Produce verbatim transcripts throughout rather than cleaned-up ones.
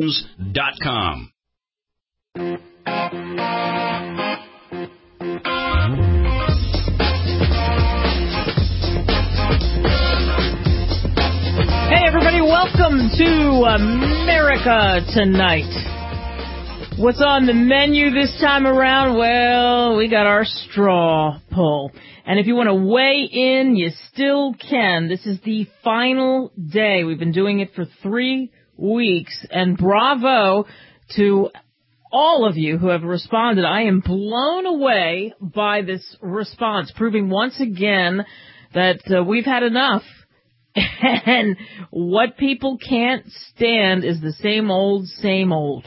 news dot com. Hey, everybody, welcome to America Tonight. What's on the menu this time around? Well, we got our straw poll. And if you want to weigh in, you still can. This is the final day. We've been doing it for three weeks. And bravo to all of you who have responded. I am blown away by this response, proving once again that uh, we've had enough. And what people can't stand is the same old, same old.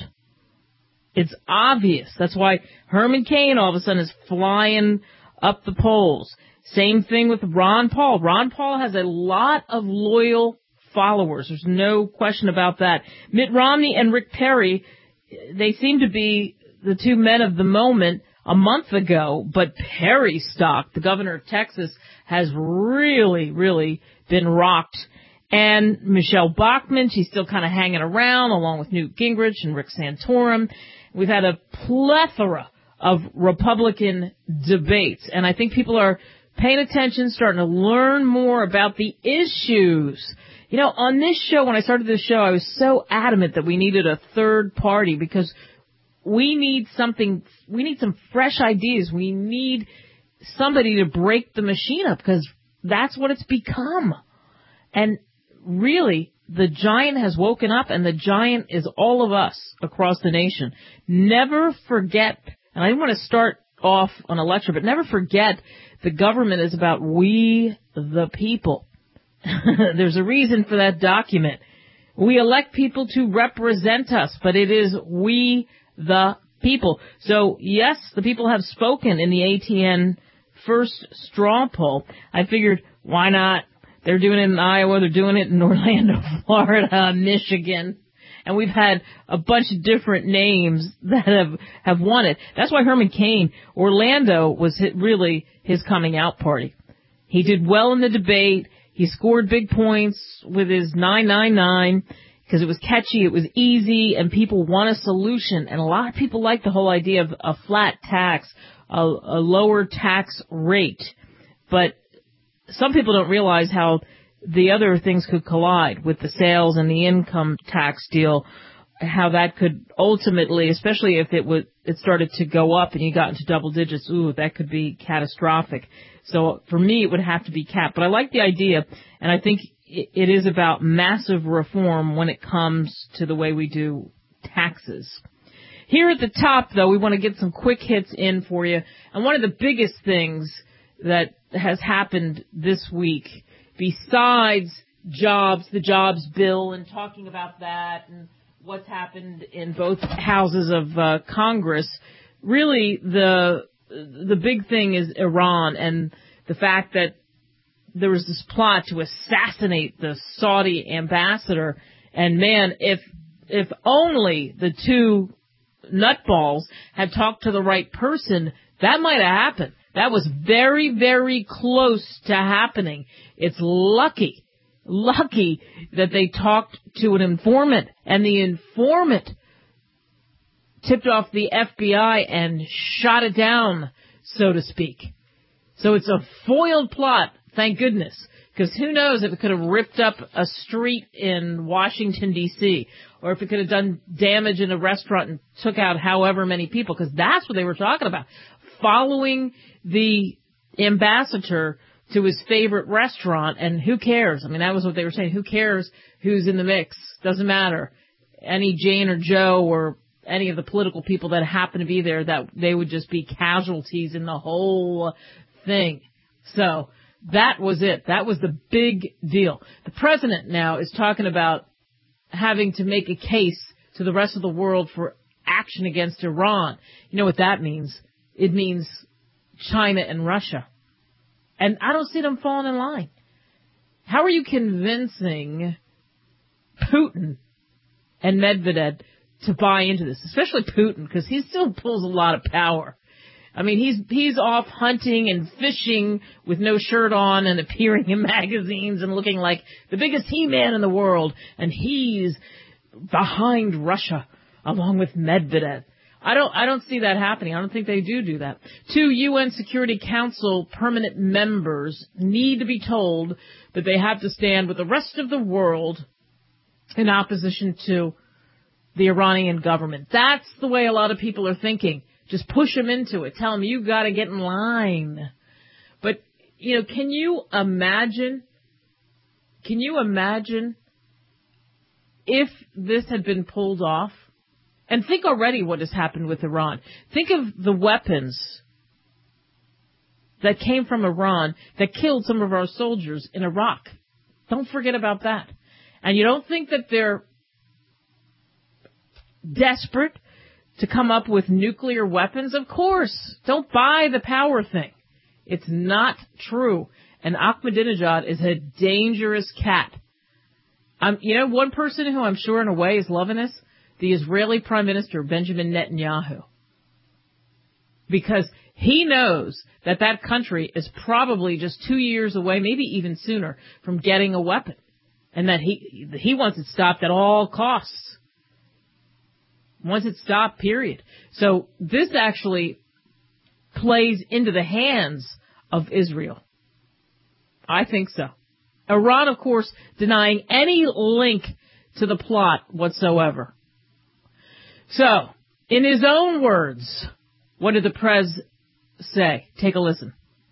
It's obvious. That's why Herman Cain all of a sudden is flying up the polls. Same thing with Ron Paul. Ron Paul has a lot of loyal followers. There's no question about that. Mitt Romney and Rick Perry, they seem to be the two men of the moment a month ago, but Perry stock, the governor of Texas, has really, really been rocked. And Michelle Bachmann, she's still kind of hanging around along with Newt Gingrich and Rick Santorum. We've had a plethora of Republican debates, and I think people are paying attention, starting to learn more about the issues. You know, on this show, when I started this show, I was so adamant that we needed a third party because we need something, we need some fresh ideas. We need somebody to break the machine up because that's what it's become. And really, the giant has woken up, and the giant is all of us across the nation. Never forget, and I want to start off on a lecture, but never forget the government is about we the people. There's a reason for that document. We elect people to represent us, but it is we the people. So, yes, the people have spoken in the A T N first straw poll. I figured, why not? They're doing it in Iowa. They're doing it in Orlando, Florida, Michigan. And we've had a bunch of different names that have, have won it. That's why Herman Cain, Orlando was really his coming out party. He did well in the debate. He scored big points with his nine nine nine because it was catchy, it was easy, and people want a solution. And a lot of people like the whole idea of a flat tax, a, a lower tax rate. But some people don't realize how the other things could collide with the sales and the income tax deal, how that could ultimately, especially if it would, it started to go up and you got into double digits, ooh, that could be catastrophic. So for me, it would have to be capped. But I like the idea, and I think it is about massive reform when it comes to the way we do taxes. Here at the top, though, we want to get some quick hits in for you. And one of the biggest things that has happened this week, besides jobs, the jobs bill, and talking about that and what's happened in both houses of uh, Congress, really the the big thing is Iran and the fact that there was this plot to assassinate the Saudi ambassador. And man, if if only the two nutballs had talked to the right person, that might have happened. That was very, very close to happening. It's lucky, lucky that they talked to an informant, and the informant tipped off the F B I and shot it down, so to speak. So it's a foiled plot, thank goodness, because who knows if it could have ripped up a street in Washington, D C, or if it could have done damage in a restaurant and took out however many people, because that's what they were talking about. Following the ambassador to his favorite restaurant, and who cares? I mean, that was what they were saying. Who cares who's in the mix? Doesn't matter. Any Jane or Joe or any of the political people that happen to be there, that they would just be casualties in the whole thing. So that was it. That was the big deal. The president now is talking about having to make a case to the rest of the world for action against Iran. You know what that means? It means China and Russia. And I don't see them falling in line. How are you convincing Putin and Medvedev to buy into this, especially Putin, because he still pulls a lot of power? I mean, he's he's off hunting and fishing with no shirt on and appearing in magazines and looking like the biggest He-Man in the world. And he's behind Russia, along with Medvedev. I don't, I don't see that happening. I don't think they do do that. Two U N Security Council permanent members need to be told that they have to stand with the rest of the world in opposition to the Iranian government. That's the way a lot of people are thinking. Just push them into it. Tell them you got to get in line. But, you know, can you imagine, can you imagine if this had been pulled off? And think already what has happened with Iran. Think of the weapons that came from Iran that killed some of our soldiers in Iraq. Don't forget about that. And you don't think that they're desperate to come up with nuclear weapons? Of course. Don't buy the power thing. It's not true. And Ahmadinejad is a dangerous cat. Um, you know, one person who I'm sure in a way is loving this? The Israeli Prime Minister, Benjamin Netanyahu. Because he knows that that country is probably just two years away, maybe even sooner, from getting a weapon. And that he he wants it stopped at all costs. Wants it stopped, period. So this actually plays into the hands of Israel. I think so. Iran, of course, denying any link to the plot whatsoever. So, in his own words, what did the Prez say? Take a listen.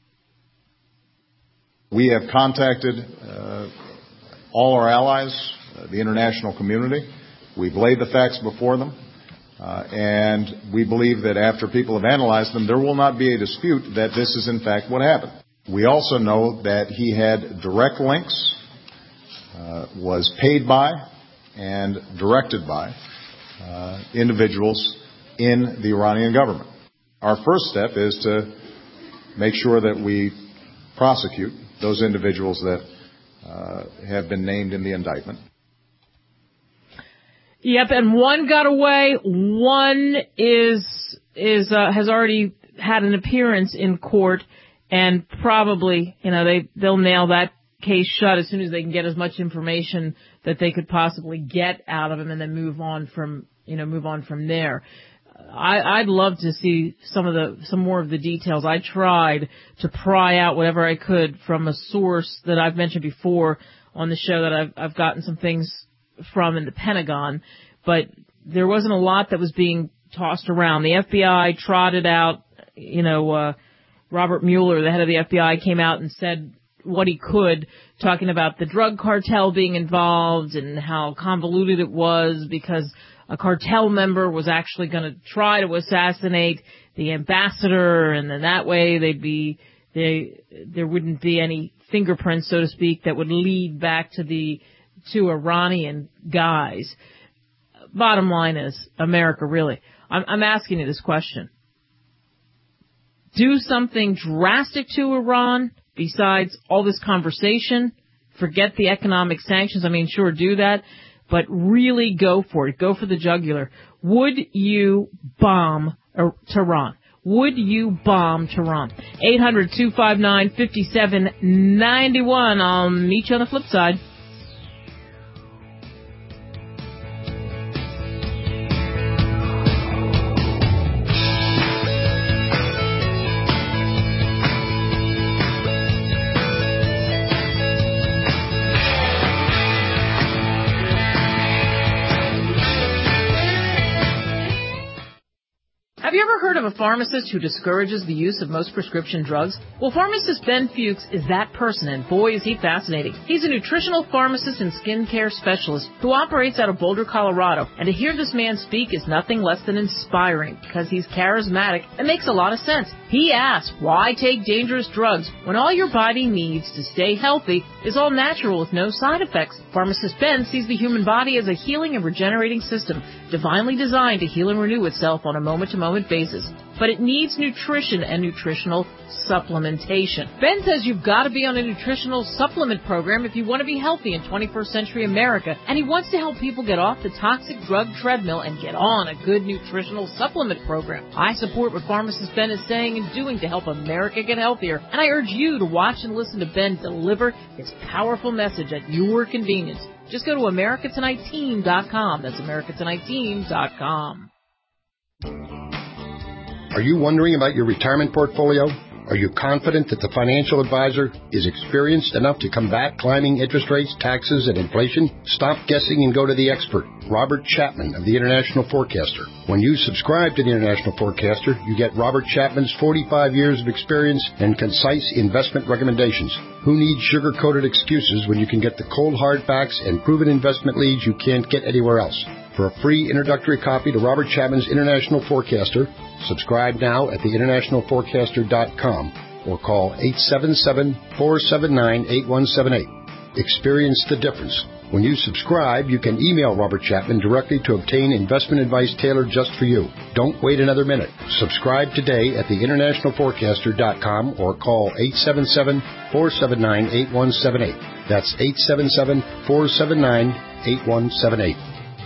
We have contacted uh, all our allies, uh, the international community. We've laid the facts before them. Uh, and we believe that after people have analyzed them, there will not be a dispute that this is in fact what happened. We also know that he had direct links, uh, was paid by and directed by uh, individuals in the Iranian government. Our first step is to make sure that we prosecute those individuals that uh, have been named in the indictment. Yep, and one got away. One is is uh, has already had an appearance in court, and probably, you know, they they'll nail that case shut as soon as they can get as much information that they could possibly get out of him, and then move on from you know move on from there. I, I'd love to see some of the some more of the details. I tried to pry out whatever I could from a source that I've mentioned before on the show that I've I've gotten some things from in the Pentagon, but there wasn't a lot that was being tossed around. The F B I trotted out, you know, uh, Robert Mueller, the head of the F B I, came out and said what he could, talking about the drug cartel being involved and how convoluted it was because a cartel member was actually going to try to assassinate the ambassador, and then that way they'd be, they, there wouldn't be any fingerprints, so to speak, that would lead back to the to Iranian guys. Bottom line is, America, really, I'm, I'm asking you this question. Do something drastic to Iran besides all this conversation. Forget the economic sanctions. I mean, sure, do that, but really go for it. Go for the jugular. Would you bomb Tehran? Would you bomb Tehran? eight hundred, two five nine, five seven nine one. I'll meet you on the flip side. Have you ever heard of a pharmacist who discourages the use of most prescription drugs? Well, pharmacist Ben Fuchs is that person, and boy is he fascinating. He's a nutritional pharmacist and skincare specialist who operates out of Boulder, Colorado, and to hear this man speak is nothing less than inspiring because he's charismatic and makes a lot of sense. He asks, why take dangerous drugs when all your body needs to stay healthy is all natural with no side effects? Pharmacist Ben sees the human body as a healing and regenerating system, divinely designed to heal and renew itself on a moment-to-moment basis. But it needs nutrition and nutritional supplementation. Ben says you've got to be on a nutritional supplement program if you want to be healthy in twenty-first century America, and he wants to help people get off the toxic drug treadmill and get on a good nutritional supplement program. I support what pharmacist Ben is saying and doing to help America get healthier, and I urge you to watch and listen to Ben deliver his powerful message at your convenience. Just go to America Tonight Team dot com. That's America Tonight Team dot com. Are you wondering about your retirement portfolio? Are you confident that the financial advisor is experienced enough to combat climbing interest rates, taxes, and inflation? Stop guessing and go to the expert, Robert Chapman of the International Forecaster. When you subscribe to the International Forecaster, you get Robert Chapman's forty-five years of experience and concise investment recommendations. Who needs sugar-coated excuses when you can get the cold hard facts and proven investment leads you can't get anywhere else? For a free introductory copy to Robert Chapman's International Forecaster, subscribe now at the international forecaster dot com or call eight seven seven, four seven nine, eight one seven eight. Experience the difference. When you subscribe, you can email Robert Chapman directly to obtain investment advice tailored just for you. Don't wait another minute. Subscribe today at the international forecaster dot com or call eight seven seven, four seven nine, eight one seven eight. That's eight seven seven, four seven nine, eight one seven eight.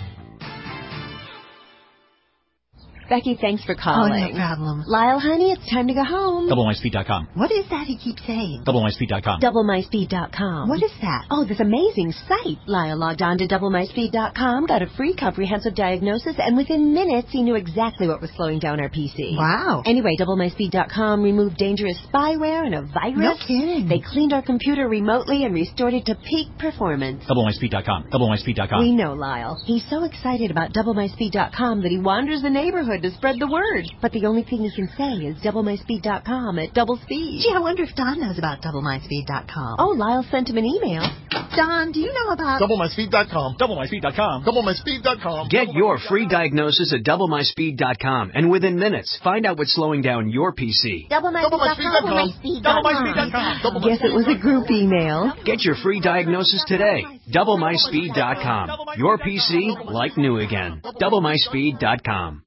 Becky, thanks for calling. Oh, no problem. Lyle, honey, it's time to go home. double my speed dot com. What is that he keeps saying? double my speed dot com. double my speed dot com. What is that? Oh, this amazing site. Lyle logged on to double my speed dot com, got a free comprehensive diagnosis, and within minutes he knew exactly what was slowing down our P C. Wow. Anyway, double my speed dot com removed dangerous spyware and a virus. No kidding. They cleaned our computer remotely and restored it to peak performance. double my speed dot com. double my speed dot com. We know Lyle. He's so excited about double my speed dot com that he wanders the neighborhood to spread the word. But the only thing he can say is double my speed dot com at double speed. Gee, I wonder if Don knows about double my speed dot com. Oh, Lyle sent him an email. Don, do you know about double my speed dot com? double my speed dot com. double my speed dot com. Get your free diagnosis at double my speed dot com, and within minutes, find out what's slowing down your P C. double my speed dot com. double my speed dot com. Guess it was a group email. Get your free diagnosis today. double my speed dot com. Your P C like new again. double my speed dot com.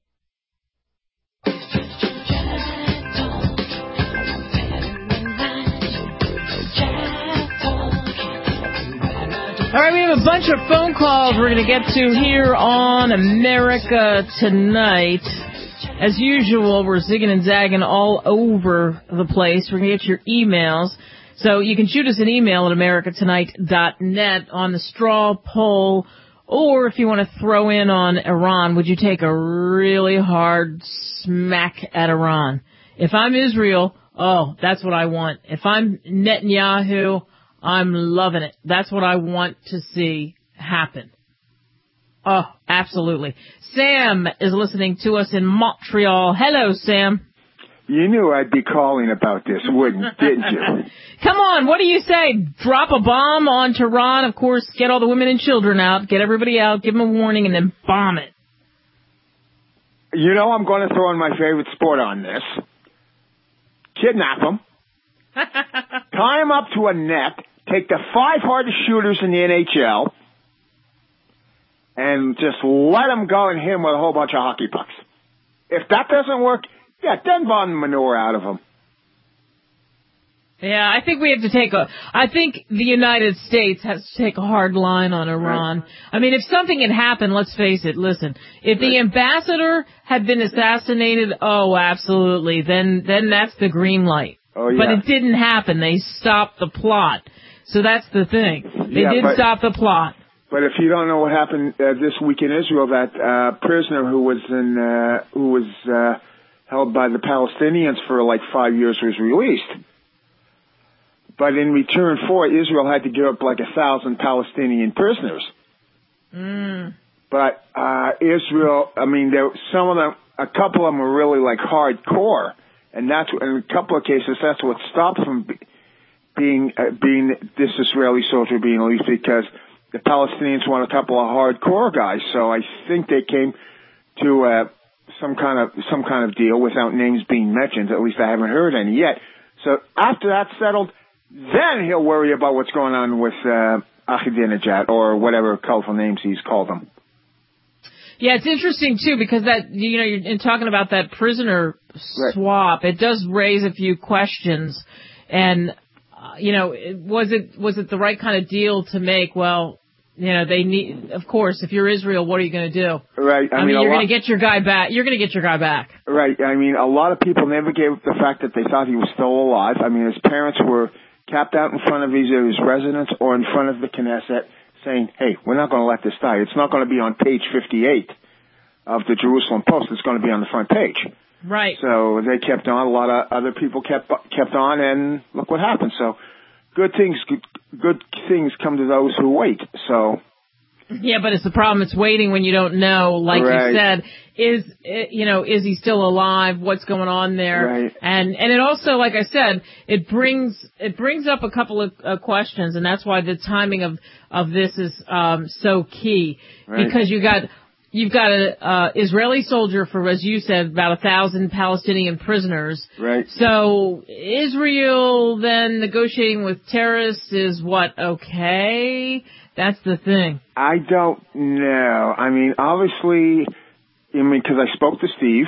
All right, we have a bunch of phone calls we're going to get to here on America Tonight. As usual, we're zigging and zagging all over the place. We're going to get your emails. So you can shoot us an email at america tonight dot net on the straw poll. Or if you want to throw in on Iran, would you take a really hard smack at Iran? If I'm Israel, oh, that's what I want. If I'm Netanyahu, I'm loving it. That's what I want to see happen. Oh, absolutely. Sam is listening to us in Montreal. Hello, Sam. You knew I'd be calling about this, wouldn't, didn't you? Come on, what do you say? Drop a bomb on Tehran, of course, get all the women and children out, get everybody out, give them a warning, and then bomb it. You know I'm going to throw in my favorite sport on this. Kidnap them. Tie them up to a net. Take the five hardest shooters in the N H L and just let them go and hit them with a whole bunch of hockey pucks. If that doesn't work, yeah, then bomb the manure out of them. Yeah, I think we have to take a, I think the United States has to take a hard line on Iran. Right. I mean, if something had happened, let's face it, listen, if the ambassador had been assassinated, oh, absolutely, then, then that's the green light. Oh, yeah. But it didn't happen. They stopped the plot. So that's the thing. They yeah, did but, stop the plot. But if you don't know what happened uh, this week in Israel, that uh, prisoner who was in uh, who was uh, held by the Palestinians for like five years was released. But in return for it, Israel had to give up like a thousand Palestinian prisoners. Mm. But uh, Israel, I mean, there some of them, a couple of them were really like hardcore, and that's in a couple of cases that's what stopped from being uh, being this Israeli soldier being released, because the Palestinians want a couple of hardcore guys. So I think they came to uh, some kind of some kind of deal without names being mentioned. At least I haven't heard any yet. So after that's settled, then he'll worry about what's going on with uh, Ahmadinejad, or whatever colorful names he's called them. Yeah, it's interesting too, because that, you know, you're in talking about that prisoner right. swap. It does raise a few questions, and uh, you know, was it was it the right kind of deal to make? Well, you know, they need, of course, if you're Israel, what are you going to do? Right. I, I mean, mean, you're lot, going to get your guy back. You're going to get your guy back. Right. I mean, a lot of people never gave up the fact that they thought he was still alive. I mean, his parents were capped out in front of either his residence or in front of the Knesset, saying, hey, we're not going to let this die. It's not going to be on page fifty-eight of the Jerusalem Post. It's going to be on the front page. Right. So they kept on. A lot of other people kept kept on, and look what happened. So good things good, good things come to those who wait. So. Yeah, but it's the problem. It's waiting when you don't know. Like right. you said, is you know is he still alive? What's going on there? Right. And and it also, like I said, it brings it brings up a couple of uh, questions, and that's why the timing of of this is um, so key right. because you got. You've got an uh, Israeli soldier for, as you said, about a thousand Palestinian prisoners. Right. So Israel then negotiating with terrorists is what? Okay. That's the thing. I don't know. I mean, obviously, I mean, because I spoke to Steve,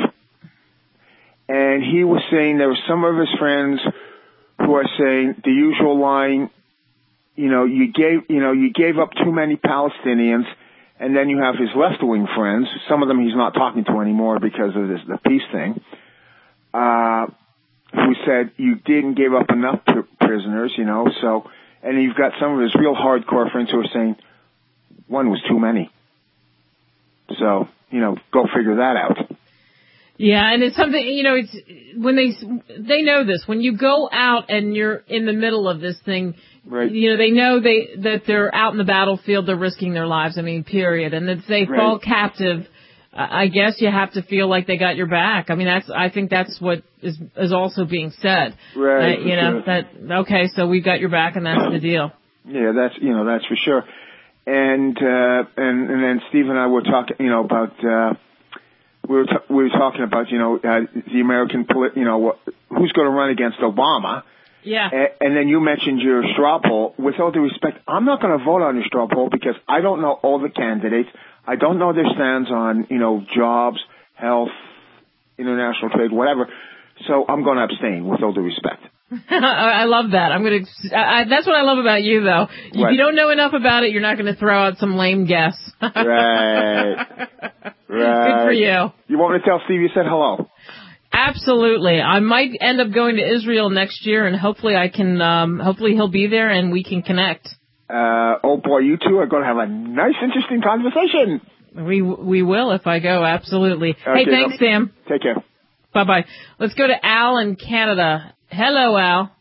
and he was saying there were some of his friends who are saying the usual line, you know, you gave, you know, you gave up too many Palestinians. And then you have his left-wing friends. Some of them he's not talking to anymore because of this, the peace thing. Uh, who said you didn't give up enough pr- prisoners, you know. So, and you've got some of his real hardcore friends who are saying one was too many. So, you know, go figure that out. Yeah, and it's something, you know, it's when they they know this. When you go out and you're in the middle of this thing, right. you know, they know they that they're out in the battlefield, they're risking their lives. I mean, period. And if they right. fall captive, uh, I guess you have to feel like they got your back. I mean, that's I think that's what is is also being said. Right. Uh, you know, sure. that okay, so we've got your back, and that's the deal. Yeah, that's you know that's for sure. And uh, and and then Steve and I were talking, you know, about. Uh, We were t- we were talking about you know uh, the American polit- you know who's going to run against Obama. Yeah. A- and then you mentioned your straw poll. With all due respect, I'm not going to vote on your straw poll because I don't know all the candidates. I don't know their stands on you know jobs, health, international trade, whatever. So I'm going to abstain. With all due respect. I love that. I'm going to. I, that's what I love about you, though. If right. you don't know enough about it, you're not going to throw out some lame guess. right. Right. Good for you. You want me to tell Steve you said hello? Absolutely. I might end up going to Israel next year, and hopefully I can. Um, hopefully he'll be there, and we can connect. Uh, oh boy, you two are going to have a nice, interesting conversation. We we will if I go. Absolutely. Okay, hey, thanks, no, Sam. Take care. Bye bye. Let's go to Al in Canada. Hello, Al.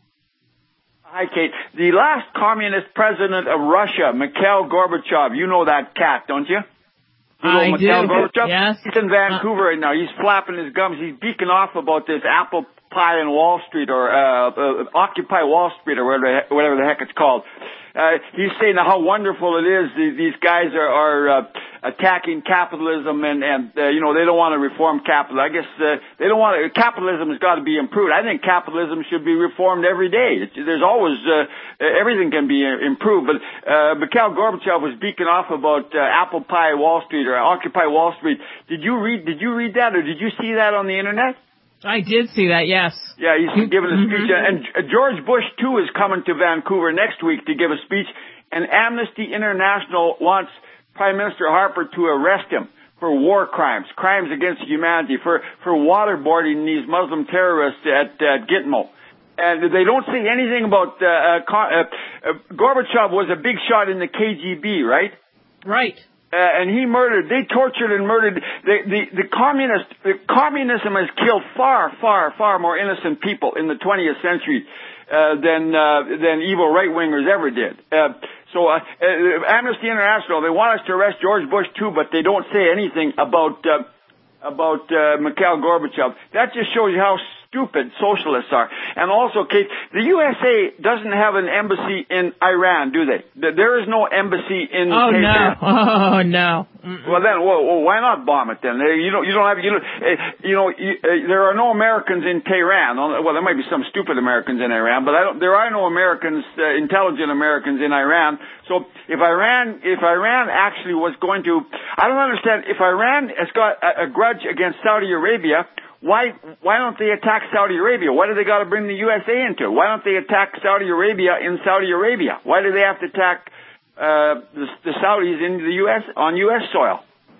Hi, Kate. The last communist president of Russia, Mikhail Gorbachev, you know that cat, don't you? You know I Mikhail do. Gorbachev? Yes. He's in Vancouver right now. He's flapping his gums. He's beaking off about this apple pie in Wall Street or uh, uh, Occupy Wall Street or whatever, whatever the heck it's called. Uh, he's saying how wonderful it is. These, these guys are, are uh, attacking capitalism and, and uh, you know, they don't want to reform capitalism. I guess uh, they don't want to. Capitalism has got to be improved. I think capitalism should be reformed every day. It's, there's always uh, everything can be improved. But uh, Mikhail Gorbachev was beaking off about uh, Apple Pie Wall Street or Occupy Wall Street. Did you read? Did you read that or did you see that on the internet? I did see that, yes. Yeah, he's giving a speech. And George Bush, too, is coming to Vancouver next week to give a speech. And Amnesty International wants Prime Minister Harper to arrest him for war crimes, crimes against humanity, for, for waterboarding these Muslim terrorists at uh, Gitmo. And they don't say anything about uh, uh, uh, Gorbachev was a big shot in the K G B, right? Right. Uh, and he murdered, they tortured and murdered, the, the, the communist, the communism has killed far, far, far more innocent people in the twentieth century, uh, than, uh, than evil right-wingers ever did. Uh, so, uh, uh, Amnesty International, they want us to arrest George Bush too, but they don't say anything about, uh, about, uh, Mikhail Gorbachev. That just shows you how stupid socialists are. And also, Kate, the U S A doesn't have an embassy in Iran, do they? There is no embassy in Oh, Tehran. no. Oh, no. Mm-mm. Well, then, well, well, why not bomb it then? You don't, you don't have, you don't, you know, you, uh, there are no Americans in Tehran. Well, there might be some stupid Americans in Iran, but I don't, there are no Americans, uh, intelligent Americans in Iran. So if Iran, if Iran actually was going to, I don't understand, if Iran has got a, a grudge against Saudi Arabia, Why why don't they attack Saudi Arabia? Why do they got to bring the U S A into it? Why don't they attack Saudi Arabia in Saudi Arabia? Why do they have to attack uh, the, the Saudis in the U S on U S soil?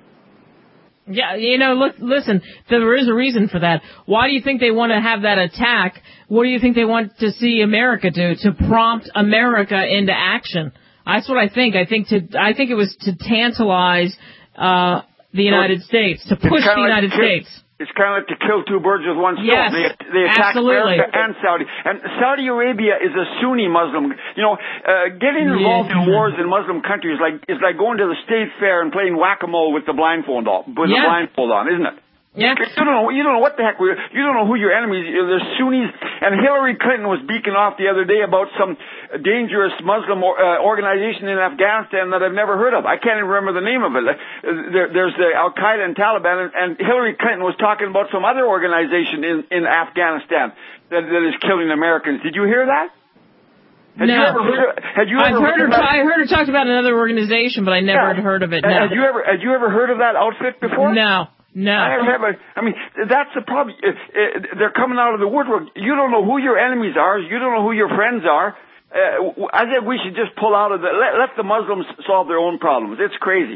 Yeah, you know, look, listen, there is a reason for that. Why do you think they want to have that attack? What do you think they want to see America do to prompt America into action? That's what I think. I think to I think it was to tantalize uh, the United States, to push the United like States. It's kind of like to kill two birds with one stone. Yes, they, they attack absolutely. America and Saudi. And Saudi Arabia is a Sunni Muslim. You know, uh, getting involved yeah. in wars in Muslim countries like is like going to the state fair and playing whack-a-mole with the blindfold on, with yeah. the blindfold on, isn't it? Yeah. You don't know. You don't know what the heck. We're, you don't know who your enemies. They're Sunnis. And Hillary Clinton was beaking off the other day about some dangerous Muslim or, uh, organization in Afghanistan that I've never heard of. I can't even remember the name of it. Uh, there, there's the Al Qaeda and Taliban, and, and Hillary Clinton was talking about some other organization in in Afghanistan that, that is killing Americans. Did you hear that? Had no. you ever heard? Had you I've ever heard her. heard of that? I heard her talk about another organization, but I never yeah. had heard of it. No. No. Had you ever? Had you ever heard of that outfit before? No. No. I have a, I mean, that's the problem. Uh, uh, they're coming out of the woodwork. You don't know who your enemies are. You don't know who your friends are. Uh, I think we should just pull out of the, let, let the Muslims solve their own problems. It's crazy.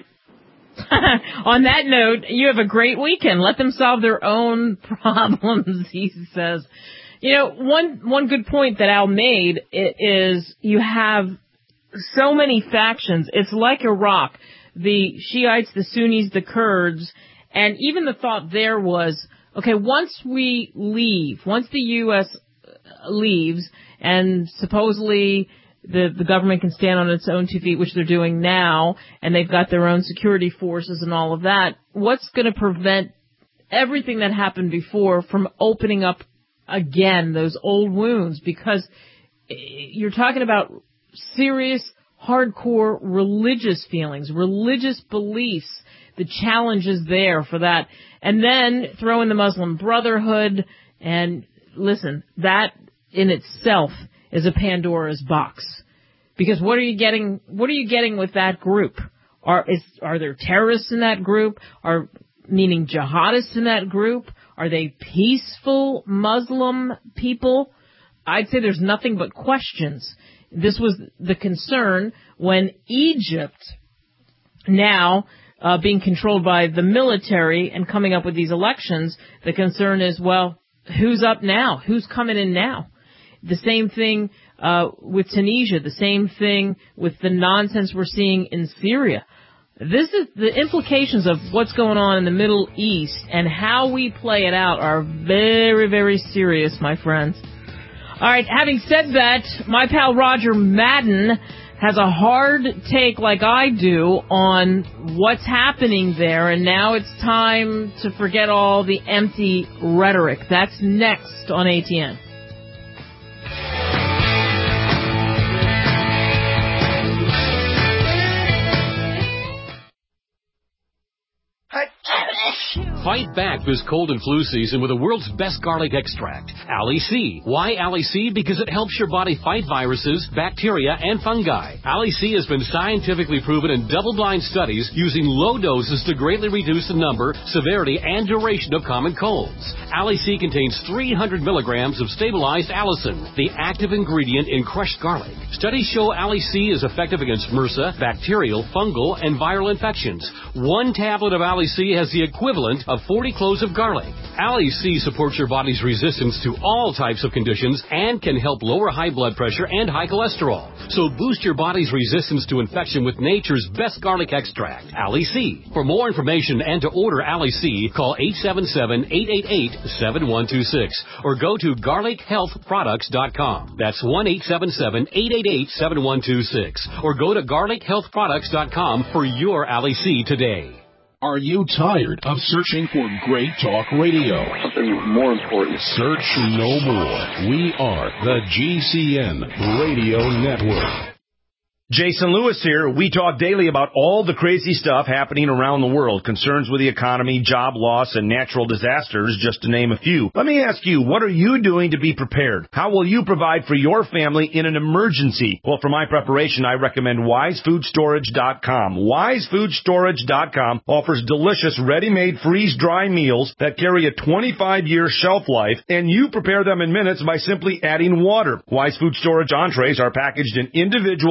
On that note, you have a great weekend. Let them solve their own problems, he says. You know, one, one good point that Al made is you have so many factions. It's like Iraq. The Shiites, the Sunnis, the Kurds. And even the thought there was, okay, once we leave, once the U S leaves, and supposedly the, the government can stand on its own two feet, which they're doing now, and they've got their own security forces and all of that, what's going to prevent everything that happened before from opening up again those old wounds? Because you're talking about serious, hardcore religious feelings, religious beliefs, the challenges there for that. And then throw in the Muslim Brotherhood, and listen, that in itself is a Pandora's box. Because what are you getting, what are you getting with that group? Are, is, are there terrorists in that group? Are, meaning jihadists in that group? Are they peaceful Muslim people? I'd say there's nothing but questions. This was the concern when Egypt, now uh, being controlled by the military and coming up with these elections, the concern is, well, who's up now? Who's coming in now? The same thing uh, with Tunisia, the same thing with the nonsense we're seeing in Syria. This is the implications of what's going on in the Middle East, and how we play it out are very, very serious, my friends. All right, having said that, my pal Roger Madden has a hard take, like I do, on what's happening there, and now it's time to forget all the empty rhetoric. That's next on A T N. Fight back this cold and flu season with the world's best garlic extract, Ali C. Why Ali C? Because it helps your body fight viruses, bacteria, and fungi. Ali C has been scientifically proven in double-blind studies using low doses to greatly reduce the number, severity, and duration of common colds. Ali C contains three hundred milligrams of stabilized allicin, the active ingredient in crushed garlic. Studies show Ali C is effective against MRSA, bacterial, fungal, and viral infections. One tablet of Ali C has the equivalent of forty cloves of garlic. Ali C supports your body's resistance to all types of conditions and can help lower high blood pressure and high cholesterol. So boost your body's resistance to infection with nature's best garlic extract, Ali C. For more information and to order Ali C, call eight seven seven, eight eight eight, seven one two six or go to garlic health products dot com. That's one eight seven seven, eight eight eight, seven one two six or go to garlic health products dot com for your Ali C today. Are you tired of searching for great talk radio? Something more important. Search no more. We are the G C N Radio Network. Jason Lewis here. We talk daily about all the crazy stuff happening around the world, concerns with the economy, job loss, and natural disasters, just to name a few. Let me ask you, what are you doing to be prepared? How will you provide for your family in an emergency? Well, for my preparation, I recommend wise food storage dot com. wise food storage dot com offers delicious ready-made freeze-dry meals that carry a twenty-five year shelf life, and you prepare them in minutes by simply adding water. Wise Food Storage entrees are packaged in individual metal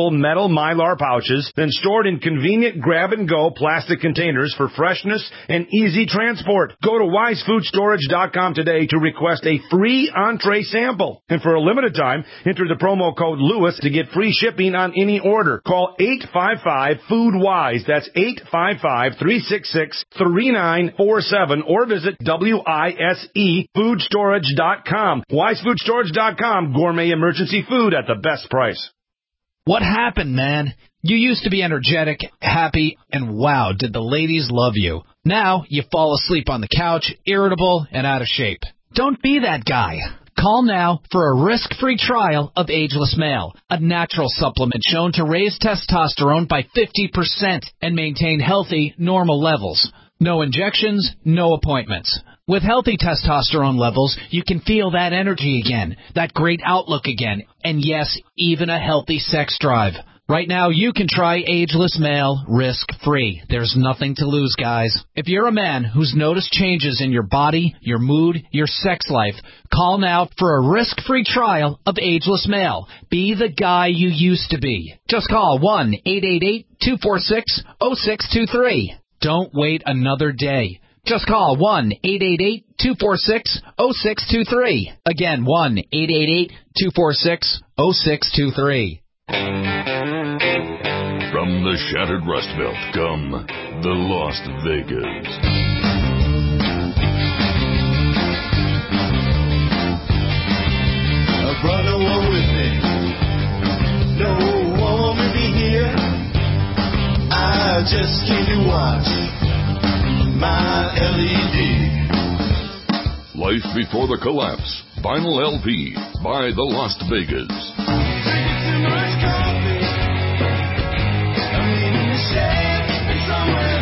fill Mylar pouches, then stored in convenient grab-and-go plastic containers for freshness and easy transport. Go to wise food storage dot com today to request a free entree sample. And for a limited time, enter the promo code Lewis to get free shipping on any order. Call eight five five, food wise. That's eight five five, three six six, three nine four seven or visit W I S E food storage dot com. wise food storage dot com, gourmet emergency food at the best price. What happened, man? You used to be energetic, happy, and wow, did the ladies love you. Now you fall asleep on the couch, irritable, and out of shape. Don't be that guy. Call now for a risk-free trial of Ageless Male, a natural supplement shown to raise testosterone by fifty percent and maintain healthy, normal levels. No injections, no appointments. With healthy testosterone levels, you can feel that energy again, that great outlook again, and yes, even a healthy sex drive. Right now, you can try Ageless Male risk-free. There's nothing to lose, guys. If you're a man who's noticed changes in your body, your mood, your sex life, call now for a risk-free trial of Ageless Male. Be the guy you used to be. Just call one eight eight eight, two four six, zero six two three. Don't wait another day. Just call one eight eight eight, two four six, zero six two three. Again, one eight eight eight, two four six, zero six two three. From the shattered Rust Belt come the Las Vegas. I brought no one with me. No one with me here. I just came to watch my L E D. Life Before the Collapse. Vinyl L P by the Las Vegas. Too much coffee. I'm in the shade somewhere.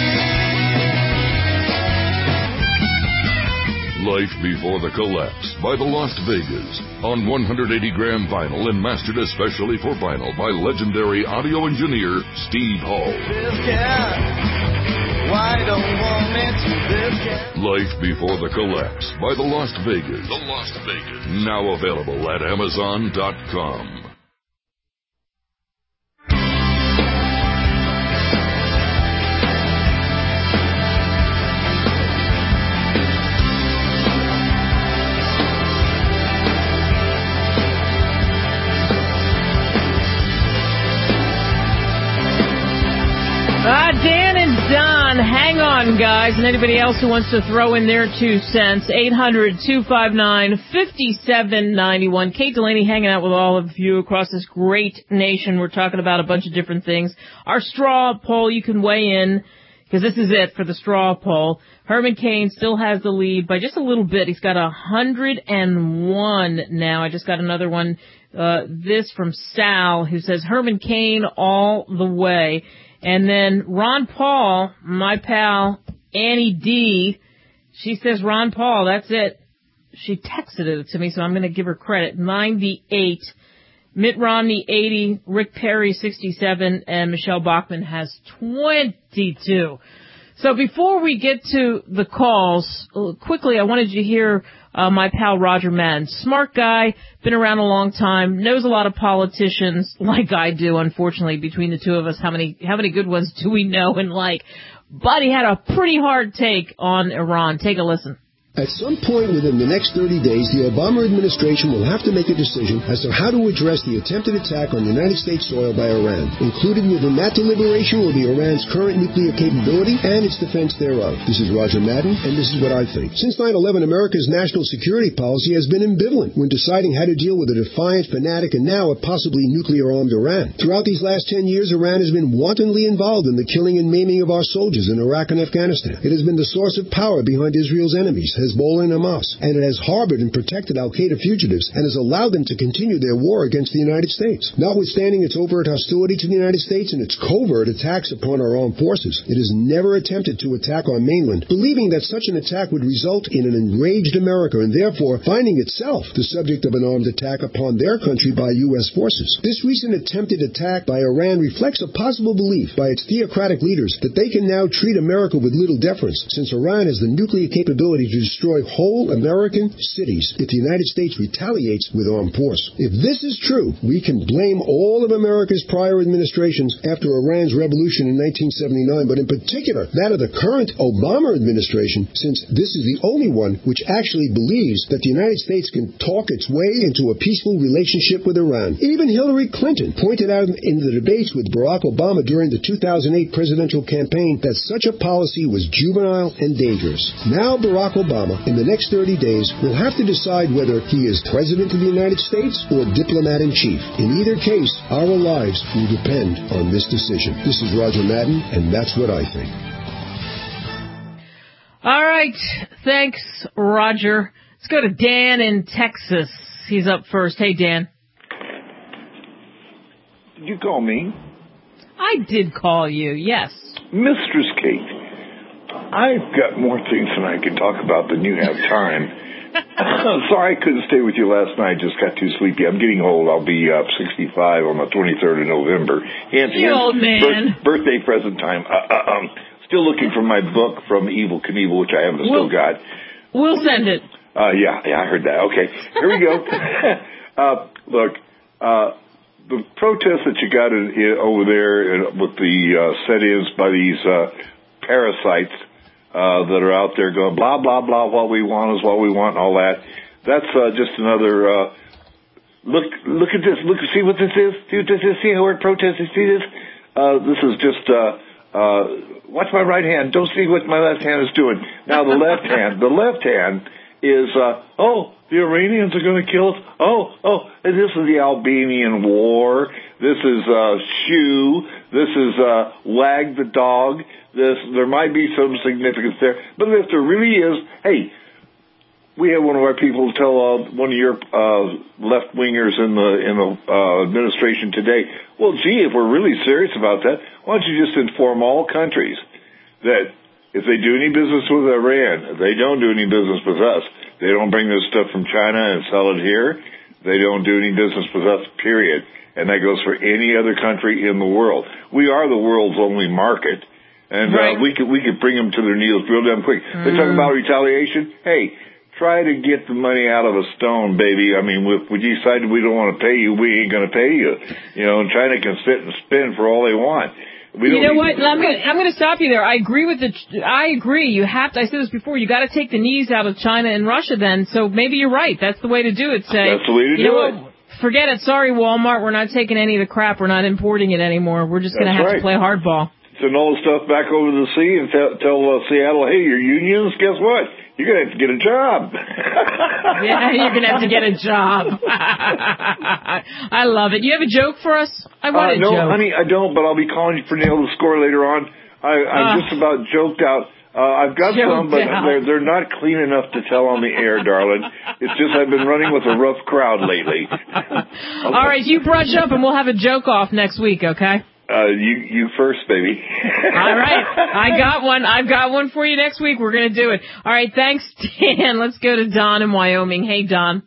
Life Before the Collapse by the Las Vegas on one hundred eighty gram vinyl and mastered especially for vinyl by legendary audio engineer Steve Hall. This cat, why don't want it? This cat. Life Before the Collapse by the Las Vegas. The Las Vegas. Now available at Amazon dot com. Ah, Dan and Don, hang on, guys. And anybody else who wants to throw in their two cents, eight hundred, two five nine, five seven nine one. Kate Delaney hanging out with all of you across this great nation. We're talking about a bunch of different things. Our straw poll, you can weigh in, because this is it for the straw poll. Herman Cain still has the lead by just a little bit. He's got one hundred one now. I just got another one, uh, this from Sal, who says Herman Cain all the way. And then Ron Paul, my pal Annie D, she says Ron Paul, that's it. She texted it to me, so I'm going to give her credit. ninety-eight. Mitt Romney, eighty. Rick Perry, sixty-seven. And Michelle Bachmann has twenty-two. So before we get to the calls, quickly, I wanted you to hear uh, my pal Roger Madden. Smart guy, been around a long time, knows a lot of politicians, like I do, unfortunately, between the two of us. How many, how many good ones do we know and like? But he had a pretty hard take on Iran. Take a listen. At some point within the next thirty days, the Obama administration will have to make a decision as to how to address the attempted attack on United States soil by Iran. Included within that deliberation will be Iran's current nuclear capability and its defense thereof. This is Roger Madden, and this is what I think. Since nine eleven, America's national security policy has been ambivalent when deciding how to deal with a defiant, fanatic, and now a possibly nuclear-armed Iran. Throughout these last ten years, Iran has been wantonly involved in the killing and maiming of our soldiers in Iraq and Afghanistan. It has been the source of power behind Israel's enemies, Hezbollah and Hamas, and it has harbored and protected al-Qaeda fugitives and has allowed them to continue their war against the United States. Notwithstanding its overt hostility to the United States and its covert attacks upon our armed forces, it has never attempted to attack our mainland, believing that such an attack would result in an enraged America and therefore finding itself the subject of an armed attack upon their country by U S forces. This recent attempted attack by Iran reflects a possible belief by its theocratic leaders that they can now treat America with little deference, since Iran has the nuclear capability to destroy whole American cities if the United States retaliates with armed force. If this is true, we can blame all of America's prior administrations after Iran's revolution in nineteen seventy-nine, but in particular that of the current Obama administration, since this is the only one which actually believes that the United States can talk its way into a peaceful relationship with Iran. Even Hillary Clinton pointed out in the debates with Barack Obama during the two thousand eight presidential campaign that such a policy was juvenile and dangerous. Now Barack Obama, in the next thirty days, will have to decide whether he is President of the United States or diplomat-in-chief. In either case, our lives will depend on this decision. This is Roger Madden, and that's what I think. All right. Thanks, Roger. Let's go to Dan in Texas. He's up first. Hey, Dan. Did you call me? I did call you, yes. Mistress Kate, I've got more things than I can talk about than you have time. Sorry I couldn't stay with you last night. Just got too sleepy. I'm getting old. I'll be uh, sixty-five on the twenty-third of November. And, you old man. Birth, birthday present time. Uh, uh, um, still looking for my book from Evel Knievel, which I haven't we'll, still got. We'll send it. Uh, yeah, yeah, I heard that. Okay, here we go. uh, look, uh, the protest that you got in, in, over there with the uh, set-ins by these uh, parasites uh, that are out there going blah, blah, blah, what we want is what we want and all that. That's uh, just another, uh, look look at this, look, see what this is? See what this is? See how we're protesting? See this? Uh, this is just, uh, uh, watch my right hand. Don't see what my left hand is doing. Now the left hand, the left hand is, uh, oh, the Iranians are going to kill us. Oh, oh, and this is the Albanian war. This is, uh, Shoe. This is, uh, Wag the dog. This, there might be some significance there. But if there really is, hey, we had one of our people tell, uh, one of your, uh, left-wingers in the, in the, uh, administration today, well, gee, if we're really serious about that, why don't you just inform all countries that if they do any business with Iran, if they don't do any business with us, they don't bring this stuff from China and sell it here, they don't do any business with us, period. And that goes for any other country in the world. We are the world's only market. And right. uh, we could we could bring them to their knees real damn quick. Mm. They talk about retaliation. Hey, try to get the money out of a stone, baby. I mean, if we decide we don't want to pay you, we ain't going to pay you. You know, and China can sit and spin for all they want. We you know what? I'm going I'm to stop you there. I agree with the. I agree. You have to. I said this before. You got to take the knees out of China and Russia. Then, so maybe you're right. That's the way to do it. Say, that's the way to you do know it. What? Forget it. Sorry, Walmart. We're not taking any of the crap. We're not importing it anymore. We're just going to have right. to play hardball. Send all the stuff back over the sea and tell, tell uh, Seattle, hey, your unions, guess what? You're going to have to get a job. Yeah, you're going to have to get a job. I love it. You have a joke for us? I want uh, a no, joke. No, honey, I don't, but I'll be calling you for Nail the Score later on. I, I'm uh, just about joked out. Uh, I've got some, but out. they're they're not clean enough to tell on the air, darling. It's just I've been running with a rough crowd lately. Okay. All right, you brush up and we'll have a joke off next week, okay? Uh, you, you first, baby. All right. I got one. I've got one for you next week. We're going to do it. All right. Thanks, Dan. Let's go to Don in Wyoming. Hey, Don.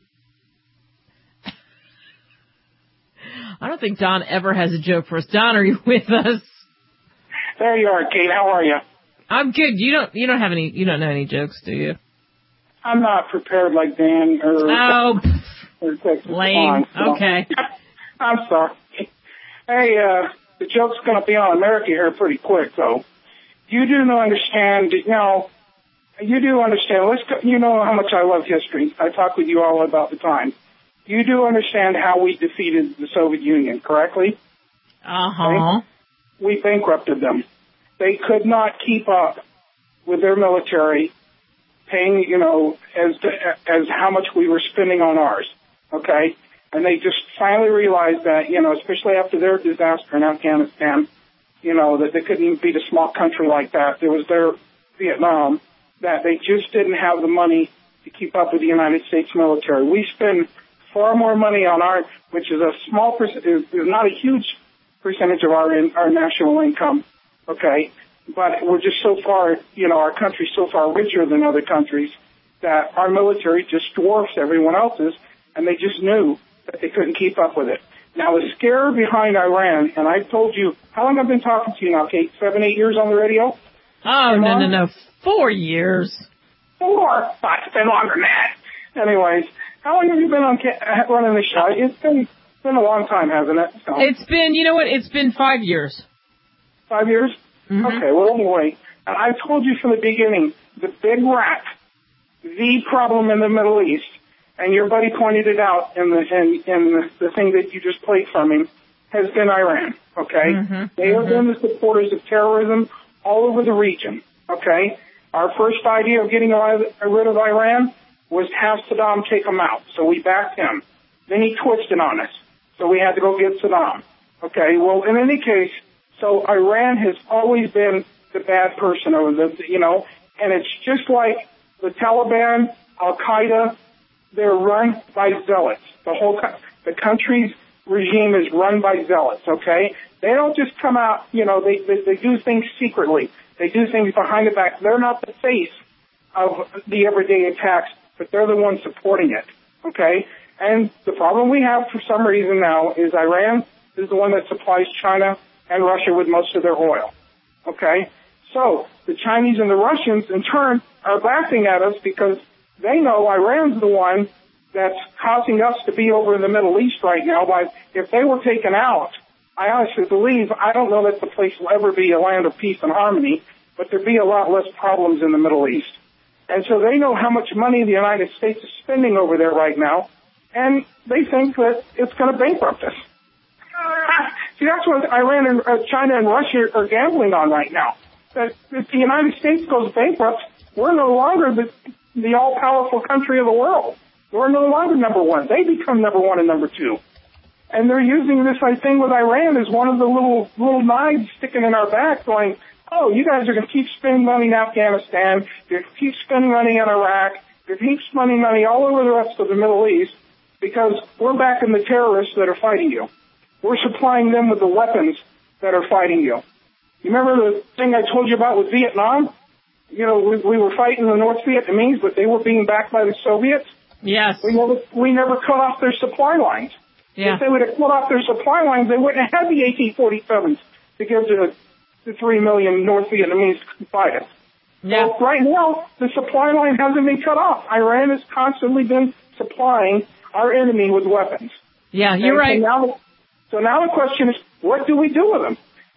I don't think Don ever has a joke for us. Don, are you with us? There you are, Kate. How are you? I'm good. You don't, you don't have any, you don't know any jokes, do you? I'm not prepared like Dan or, oh, or Texas. Lame. On, so. Okay. I'm sorry. Hey, uh, the joke's going to be on America here pretty quick, though. You do understand, you know, you do understand, let's go, you know how much I love history. I talk with you all about the time. You do understand how we defeated the Soviet Union, correctly? Uh-huh. Okay? We bankrupted them. They could not keep up with their military paying, you know, as to, as how much we were spending on ours, okay? And they just finally realized that, you know, especially after their disaster in Afghanistan, you know, that they couldn't even beat a small country like that. There was their Vietnam, that they just didn't have the money to keep up with the United States military. We spend far more money on our, which is a small percent, is not a huge percentage of our in, our national income, okay? But we're just so far, you know, our country's so far richer than other countries that our military just dwarfs everyone else's, and they just knew that they couldn't keep up with it. Now, the scare behind Iran, and I told you, how long I've been talking to you now, Kate? Seven, eight years on the radio? Oh, no, no, no. Four years. four. Oh, it's been longer than that. Anyways, how long have you been on ca- running the show? It's been been a long time, hasn't it? So. It's been, you know what? It's been five years. Five years? Mm-hmm. Okay. Well, anyway, I told you from the beginning, the big rat, the problem in the Middle East, and your buddy pointed it out in the in, in the, the thing that you just played from him, has been Iran. Okay, mm-hmm. they have mm-hmm. been the supporters of terrorism all over the region. Okay, our first idea of getting rid of Iran was have Saddam take them out, so we backed him. Then he twisted on us, so we had to go get Saddam. Okay, well, in any case, so Iran has always been the bad person, or the, you know, and it's just like the Taliban, Al Qaeda. They're run by zealots. The whole co- the country's regime is run by zealots. Okay, they don't just come out. You know, they, they they do things secretly. They do things behind the back. They're not the face of the everyday attacks, but they're the ones supporting it. Okay, and the problem we have for some reason now is Iran is the one that supplies China and Russia with most of their oil. Okay, so the Chinese and the Russians in turn are laughing at us because they know Iran's the one that's causing us to be over in the Middle East right now. But if they were taken out, I honestly believe, I don't know that the place will ever be a land of peace and harmony, but there'd be a lot less problems in the Middle East. And so they know how much money the United States is spending over there right now, and they think that it's going to bankrupt us. See, that's what Iran and uh, China and Russia are gambling on right now. That if the United States goes bankrupt, we're no longer the the all-powerful country of the world. We're no longer number one. They become number one and number two. And they're using this like, thing with Iran as one of the little little knives sticking in our back going, oh, you guys are going to keep spending money in Afghanistan, you're going to keep spending money in Iraq, you're going to keep spending money all over the rest of the Middle East because we're backing the terrorists that are fighting you. We're supplying them with the weapons that are fighting you. You remember the thing I told you about with Vietnam? You know, we, we were fighting the North Vietnamese, but they were being backed by the Soviets. Yes. We never, we never cut off their supply lines. Yeah. If they would have cut off their supply lines, they wouldn't have had the A K forty-sevens to give to the three million North Vietnamese to fight us. Yeah. So right now, the supply line hasn't been cut off. Iran has constantly been supplying our enemy with weapons. Yeah, you're and right. So now, so now the question is, what do we do with them?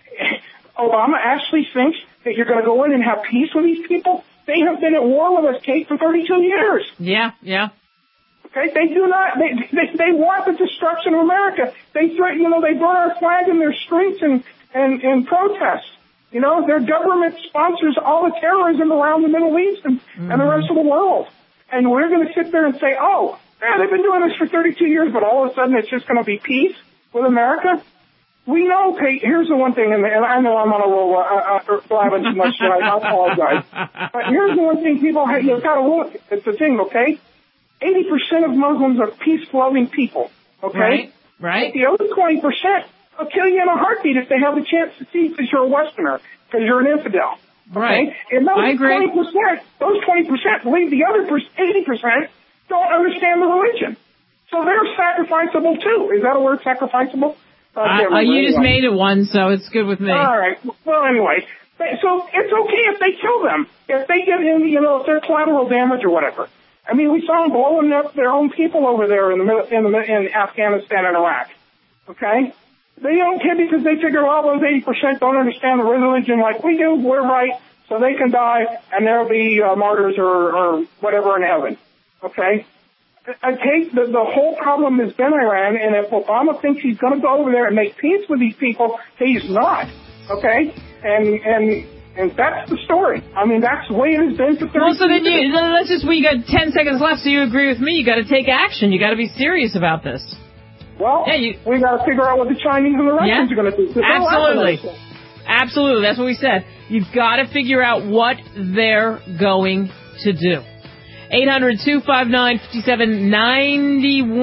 Obama actually thinks that you're going to go in and have peace with these people? They have been at war with us, Kate, for thirty-two years. Yeah, yeah. Okay, they do not, they, they, they want the destruction of America. They threaten, you know, they burn our flag in their streets and, and, and protest. You know, their government sponsors all the terrorism around the Middle East and, mm-hmm. and the rest of the world. And we're going to sit there and say, oh, yeah, they've been doing this for thirty-two years, but all of a sudden it's just going to be peace with America? We know, Kate, here's the one thing, and I know I'm on a roll, uh, uh, blabbing too much tonight, I apologize. But here's the one thing people have, you've got to look, it's the thing, okay? eighty percent of Muslims are peace-loving people, okay? Right, right. But the other twenty percent will kill you in a heartbeat if they have the chance to see because you're a Westerner, because you're an infidel. Okay? Right. And those I agree. twenty percent, those twenty percent believe the other eighty percent don't understand the religion. So they're sacrificable too. Is that a word, sacrificable? Uh, I, uh, you just made it one, so it's good with me. All right. Well, anyway, so it's okay if they kill them, if they get in, you know, if they're collateral damage or whatever. I mean, we saw them blowing up their own people over there in the in, the, in Afghanistan and Iraq. Okay, they don't care because they figure, well, those eighty percent don't understand the religion like we do. We're right, so they can die and there'll be uh, martyrs or, or whatever in heaven. Okay. Okay, the, the whole problem has been Iran, and if Obama thinks he's going to go over there and make peace with these people, he's not. Okay, and and and that's the story. I mean, that's the way it has been for thirty years. Well, so then you let's just we got ten seconds left. So you agree with me? You got to take action. You got to be serious about this. Well, yeah, you, we got to figure out what the Chinese and the Russians yeah, are going to do. Absolutely, absolutely. That's what we said. You've got to figure out what they're going to do. eight hundred, two five nine, five seven nine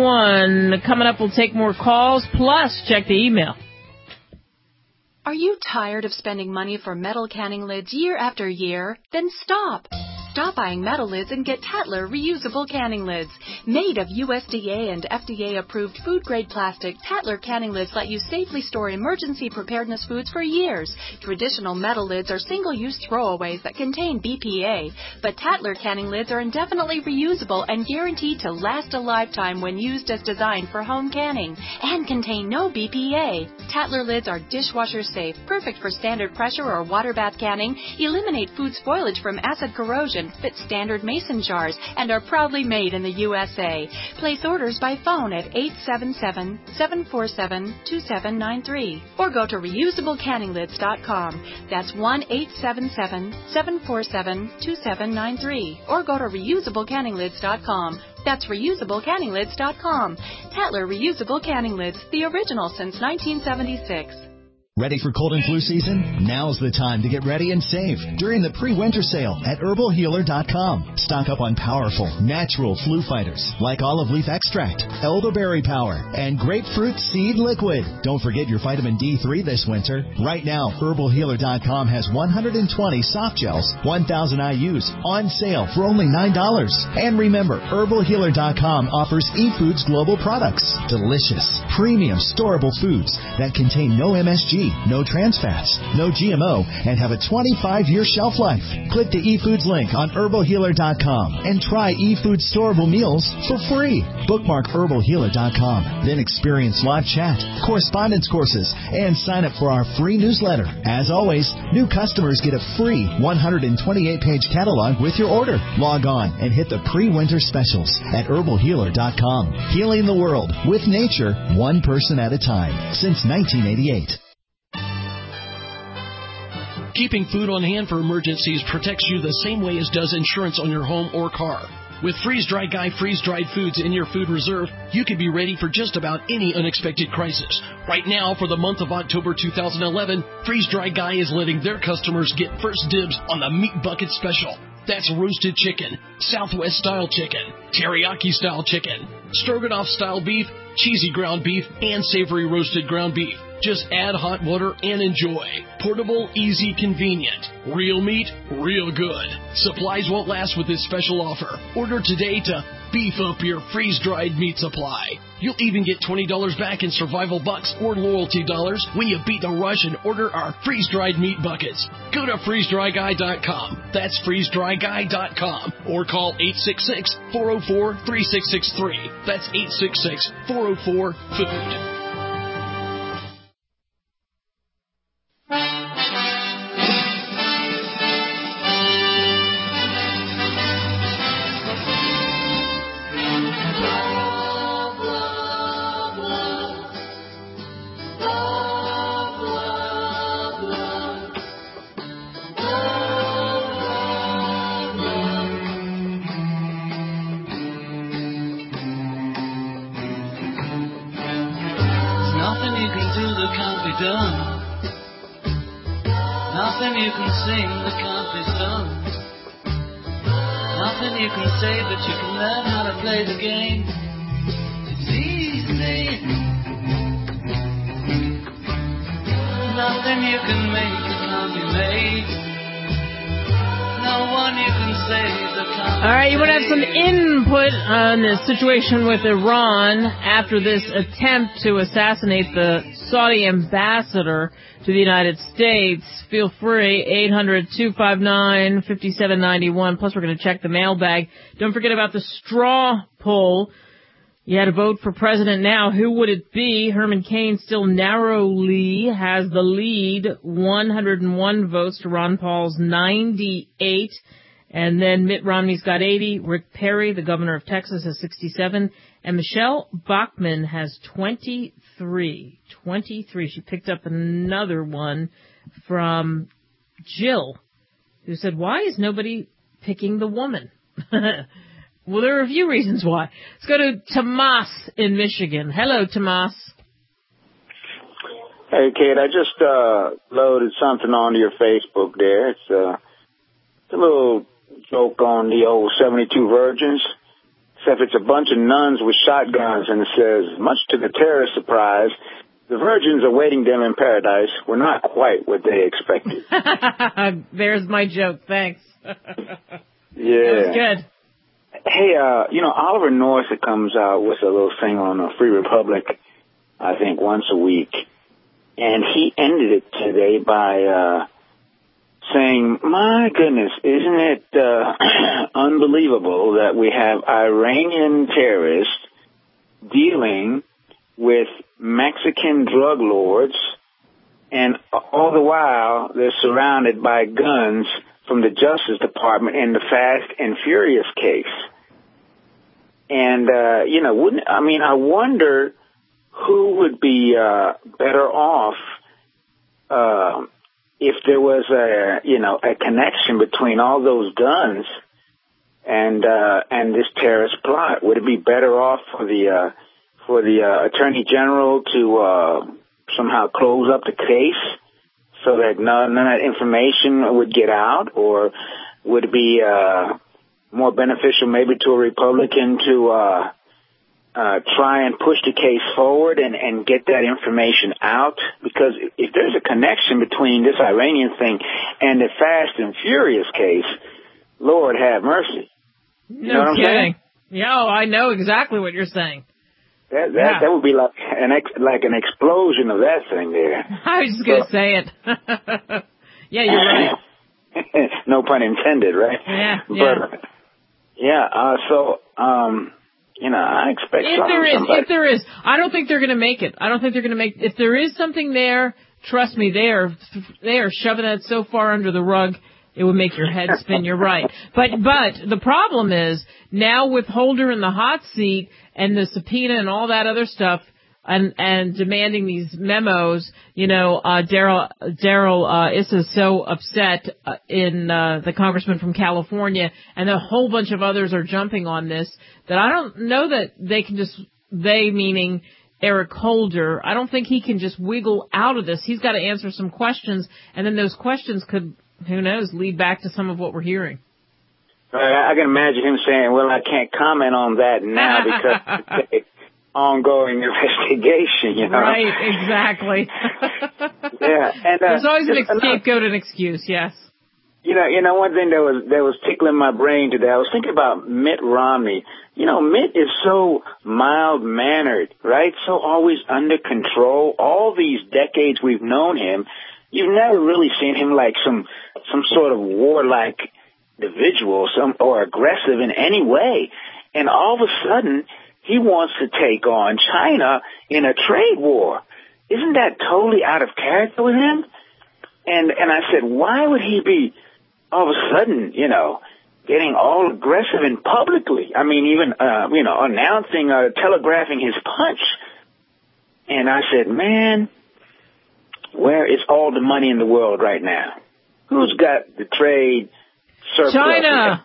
one. Coming up, we'll take more calls, plus check the email. Are you tired of spending money for metal canning lids year after year? Then stop. Stop buying metal lids and get Tatler reusable canning lids. Made of U S D A and F D A-approved food-grade plastic, Tatler canning lids let you safely store emergency preparedness foods for years. Traditional metal lids are single-use throwaways that contain B P A, but Tatler canning lids are indefinitely reusable and guaranteed to last a lifetime when used as designed for home canning, and contain no B P A. Tatler lids are dishwasher safe, perfect for standard pressure or water bath canning, eliminate food spoilage from acid corrosion, fit standard mason jars, and are proudly made in the U S A. Place orders by phone at eight seven seven, seven four seven, two seven nine three or go to reusable canning lids dot com. That's one eight seven seven, seven four seven, two seven nine three or go to reusable canning lids dot com. That's reusable canning lids dot com. Tatler Reusable Canning Lids, the original since nineteen seventy-six. Ready for cold and flu season? Now's the time to get ready and save during the pre-winter sale at herbal healer dot com. Stock up on powerful, natural flu fighters like olive leaf extract, elderberry power, and grapefruit seed liquid. Don't forget your vitamin D three this winter. Right now, herbal healer dot com has one hundred twenty soft gels, one thousand I U's on sale for only nine dollars. And remember, herbal healer dot com offers eFoods Global products. Delicious, premium, storable foods that contain no M S G, no trans fats, no G M O, and have a twenty-five year shelf life. Click the eFoods link on herbal healer dot com and try eFoods storable meals for free. Bookmark herbal healer dot com, then experience live chat, correspondence courses, and sign up for our free newsletter. As always, new customers get a free one hundred twenty-eight page catalog with your order. Log on and hit the pre-winter specials at herbal healer dot com. Healing the world with nature, one person at a time, since nineteen eighty-eight. Keeping food on hand for emergencies protects you the same way as does insurance on your home or car. With Freeze Dry Guy freeze-dried foods in your food reserve, you can be ready for just about any unexpected crisis. Right now, for the month of October two thousand eleven, Freeze Dry Guy is letting their customers get first dibs on the Meat Bucket Special. That's roasted chicken, Southwest-style chicken, teriyaki-style chicken, stroganoff-style beef, cheesy ground beef, and savory roasted ground beef. Just add hot water and enjoy. Portable, easy, convenient. Real meat, real good. Supplies won't last with this special offer. Order today to beef up your freeze-dried meat supply. You'll even get twenty dollars back in survival bucks or loyalty dollars when you beat the rush and order our freeze-dried meat buckets. Go to freeze dry guy dot com. That's freeze dry guy dot com. Or call eight six six, four oh four, three six six three. That's eight six six, four oh four, food. Nothing you can sing that can't be sung. Nothing you can say, but you can learn how to play the game. It's easy. Nothing you can make that can't be made. No one you can save that can't. All right, you want to have some input on the situation with Iran after this attempt to assassinate the Saudi ambassador to the United States. Feel free, eight hundred, two five nine, five seven nine one. Plus, we're going to check the mailbag. Don't forget about the straw poll. You had to vote for president now. Who would it be? Herman Cain still narrowly has the lead, one hundred one votes to Ron Paul's ninety-eight. And then Mitt Romney's got eighty. Rick Perry, the governor of Texas, has sixty-seven. And Michelle Bachmann has twenty-three. twenty-three. She picked up another one from Jill, who said, why is nobody picking the woman? Well, there are a few reasons why. Let's go to Tomas in Michigan. Hello, Tomas. Hey, Kate, I just uh loaded something onto your Facebook there. It's, uh, it's a little joke on the old seventy-two virgins, except it's a bunch of nuns with shotguns, and it says, much to the terrorist surprise, the virgins awaiting them in paradise were not quite what they expected. There's my joke. Thanks. Yeah. That was good. Hey, uh, you know, Oliver North comes out with a little thing on uh, Free Republic, I think, once a week. And he ended it today by uh, saying, my goodness, isn't it uh, unbelievable that we have Iranian terrorists dealing with Mexican drug lords, and all the while they're surrounded by guns from the Justice Department in the Fast and Furious case. And, uh, you know, wouldn't, I mean, I wonder who would be, uh, better off, uh, if there was a, you know, a connection between all those guns and, uh, and this terrorist plot. Would it be better off for the, uh, for the, uh, Attorney General to, uh, somehow close up the case so that none, none of that information would get out? Or would it be, uh, more beneficial maybe to a Republican to uh, uh, try and push the case forward and, and get that information out? Because if there's a connection between this Iranian thing and the Fast and Furious case, Lord have mercy. You no know what I'm kidding. saying? Yeah, oh, I know exactly what you're saying. That that, Yeah. that would be like an ex, like an explosion of that thing there. I was just going to say it. Yeah, you're right. No pun intended, right? Yeah, yeah. But, yeah, uh, so, um, you know, I expect If something there is, somebody. if there is, I don't think they're going to make it. I don't think they're going to make. If there is something there, trust me, they are they are shoving that so far under the rug, it would make your head spin. You're right. But but the problem is now with Holder in the hot seat and the subpoena and all that other stuff, and and demanding these memos, you know, uh, Daryl Daryl uh, Issa is so upset uh, in uh, the congressman from California, and a whole bunch of others are jumping on this, that I don't know that they can just, they meaning Eric Holder, I don't think he can just wiggle out of this. He's got to answer some questions, and then those questions could, who knows, lead back to some of what we're hearing. I, I can imagine him saying, well, I can't comment on that now because it's ongoing investigation, you know. Right, exactly. Yeah, and uh, there's always an just another- scapegoat and excuse. Yes. You know, you know, one thing that was that was tickling my brain today, I was thinking about Mitt Romney. You know, Mitt is so mild-mannered, right? So always under control. All these decades we've known him, you've never really seen him like some some sort of warlike individual, some or aggressive in any way. And all of a sudden, he wants to take on China in a trade war. Isn't that totally out of character with him? And and I said, why would he be all of a sudden, you know, getting all aggressive and publicly? I mean, even, uh, you know, announcing, uh, telegraphing his punch. And I said, man, where is all the money in the world right now? Who's got the trade surplus? China.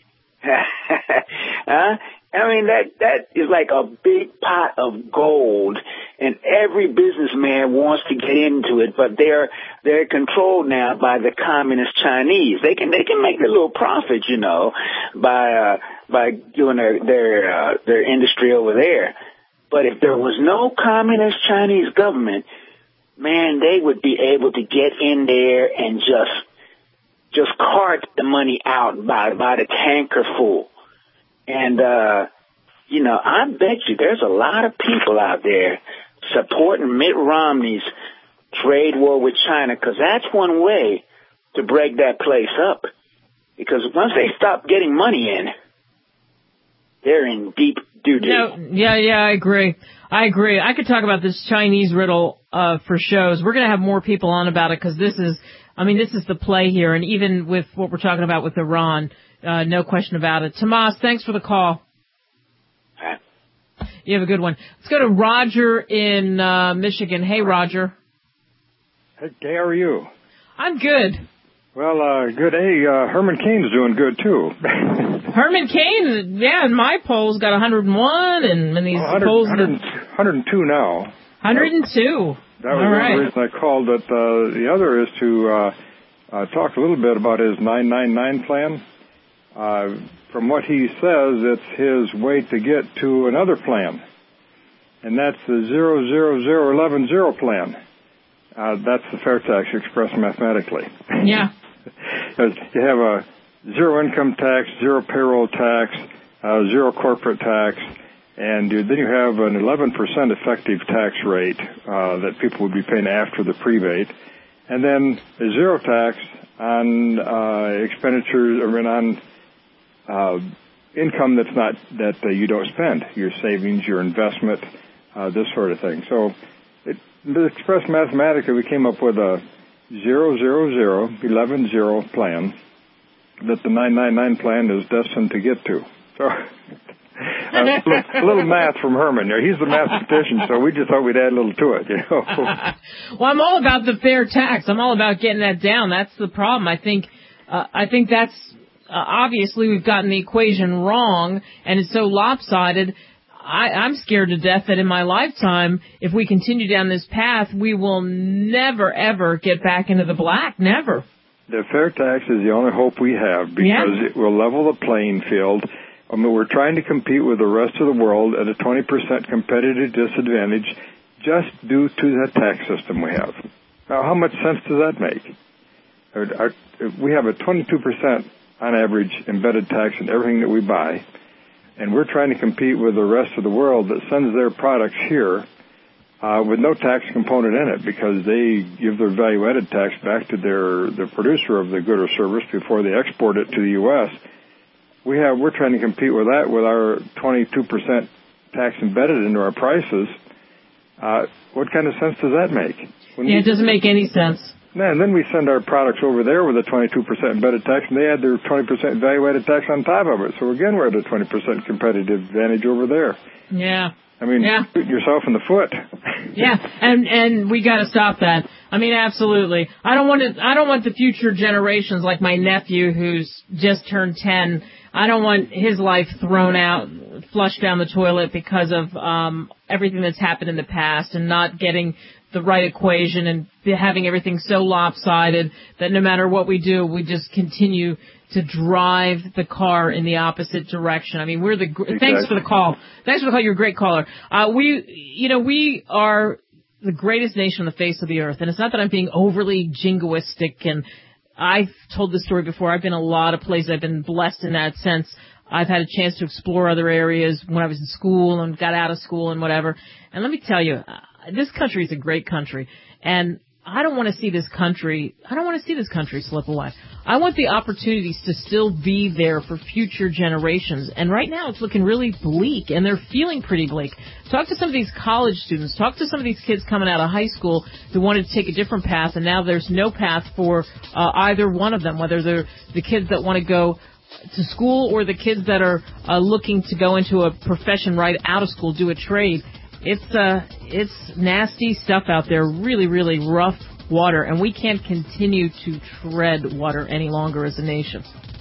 Huh? I mean, that that is like a big pot of gold, and every businessman wants to get into it, but they're they're controlled now by the communist Chinese. They can they can make a little profit, you know, by uh, by doing their their uh, their industry over there. But if there was no communist Chinese government, man, they would be able to get in there and just just cart the money out by by the tanker full. And, uh, you know, I bet you there's a lot of people out there supporting Mitt Romney's trade war with China, because that's one way to break that place up. Because once they stop getting money in, they're in deep doo-doo. No, yeah, yeah, I agree. I agree. I could talk about this Chinese riddle uh, for shows. We're going to have more people on about it because this is, I mean, this is the play here. And even with what we're talking about with Iran, Uh, no question about it. Tomas, thanks for the call. You have a good one. Let's go to Roger in uh, Michigan. Hey, Roger. Hey, how are you? I'm good. Well, uh, good. Hey, uh, Herman Cain's doing good, too. Herman Cain, yeah, in my polls got one hundred one, and in these well, polls... one hundred, one hundred two now. one hundred two. That was All one right. reason I called it. Uh, the other is to uh, uh, talk a little bit about his nine nine nine plan. Uh, from what he says, it's his way to get to another plan, and that's the zero zero zero eleven zero plan. Uh, that's the Fairtax Express mathematically. Yeah. You have a zero income tax, zero payroll tax, uh, zero corporate tax, and then you have an eleven percent effective tax rate uh, that people would be paying after the prebate, and then a zero tax on uh, expenditures, I mean, on uh, income that's not that uh, you don't spend, your savings, your investment, uh, this sort of thing. So, it, expressed mathematically, we came up with a zero zero zero eleven zero plan that the nine ninety-nine plan is destined to get to. So, a, little, a little math from Herman there. He's the mathematician, so we just thought we'd add a little to it, you know. Well, I'm all about the fair tax. I'm all about getting that down. That's the problem. I think, uh, I think that's uh, obviously we've gotten the equation wrong, and it's so lopsided. I, I'm scared to death that in my lifetime, if we continue down this path, we will never, ever get back into the black. Never. The fair tax is the only hope we have because yeah. it will level the playing field. I mean, we're trying to compete with the rest of the world at a twenty percent competitive disadvantage just due to the tax system we have. Now, how much sense does that make? Our, our, we have a twenty-two percent on average embedded tax in everything that we buy, and we're trying to compete with the rest of the world that sends their products here uh, with no tax component in it because they give their value-added tax back to their the producer of the good or service before they export it to the U S We have, we're trying to compete with that with our twenty-two percent tax embedded into our prices. Uh, what kind of sense does that make? When yeah, we, it doesn't make any sense. And then we send our products over there with a twenty-two percent embedded tax, and they add their twenty percent value-added tax on top of it. So again, we're at a twenty percent competitive advantage over there. Yeah. I mean, yeah. shoot yourself in the foot. Yeah, and and we got to stop that. I mean, absolutely. I don't want to. I don't want the future generations, like my nephew who's just turned ten. I don't want his life thrown out, flushed down the toilet because of um everything that's happened in the past and not getting the right equation and having everything so lopsided that no matter what we do, we just continue to drive the car in the opposite direction. I mean, we're the, exactly. thanks for the call. Thanks for the call. You're a great caller. Uh, we, you know, we are the greatest nation on the face of the earth. And it's not that I'm being overly jingoistic, and I've told this story before. I've been a lot of places. I've been blessed in that sense. I've had a chance to explore other areas when I was in school and got out of school and whatever. And let me tell you, uh, this country is a great country. And I don't want to see this country, I don't want to see this country slip away. I want the opportunities to still be there for future generations. And right now it's looking really bleak, and they're feeling pretty bleak. Talk to some of these college students. Talk to some of these kids coming out of high school who wanted to take a different path, and now there's no path for uh, either one of them, whether they're the kids that want to go to school or the kids that are uh, looking to go into a profession right out of school, do a trade. It's uh, it's nasty stuff out there, really, really rough water, and we can't continue to tread water any longer as a nation.